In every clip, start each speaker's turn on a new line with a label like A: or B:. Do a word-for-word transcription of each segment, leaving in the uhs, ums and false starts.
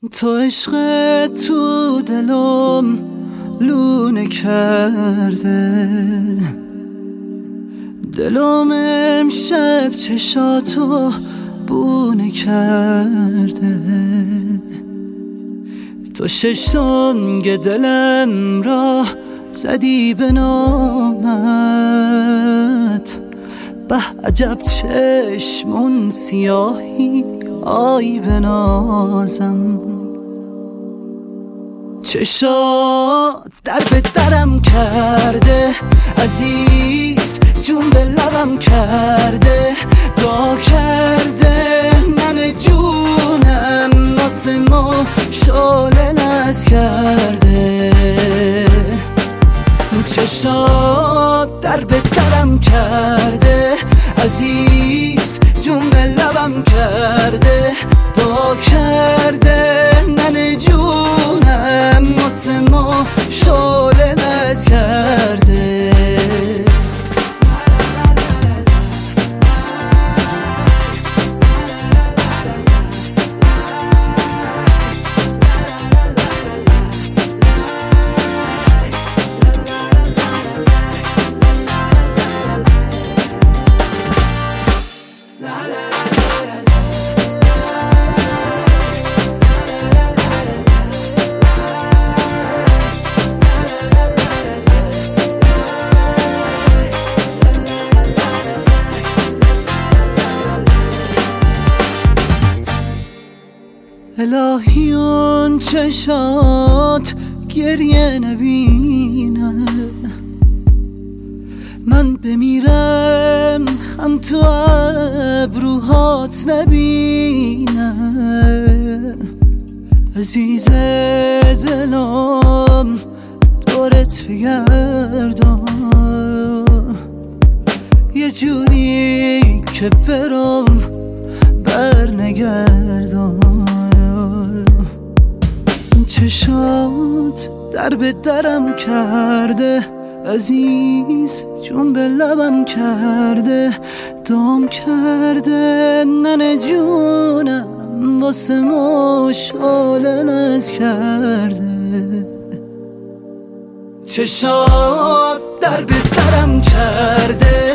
A: تو عشق تو دلم لونه کرده، دلم امشب چشاتو بونه کرده. تو شش سنگ دلم را زدی به نامت، به عجب چشمون سیاهی آی بنازم. چشات در به درم کرده عزیز، جون به لبم کرده، دعا کرده من جونم واسه ما شعله نز کرده. چشات در به درم کرده عزیز، جون به لبم کرده، دعا کرده من جونم واسه ما شعله نز کرده. الهی اون چشات گریه نبینه، من بمیرم خم تو ابروهات نبینه. عزیز دلم دورت بگردم، یه جوری که برم بر نگردم. چشات در به درم کرده عزیز، جون به لبم کرده، دام کرده ننه جونم واسه ما شعله نز کرده. چشات در به درم کرده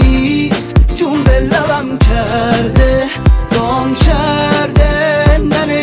A: عزیز، جون به لبم کرده، دام کرده ننه